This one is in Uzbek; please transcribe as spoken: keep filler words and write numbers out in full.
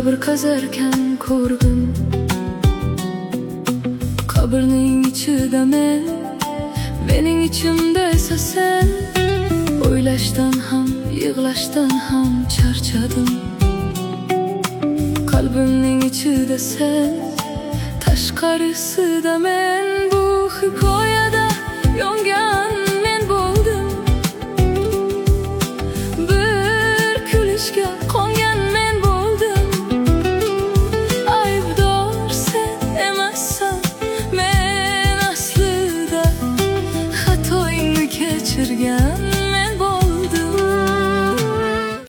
Qabr qazarkan ko'rgim, qabrning ichida men, mening ichimda esa sen. O'ylashdan ham, yig'lashdan ham charchadim. Qalbimning ichida sen, tashqarisida men.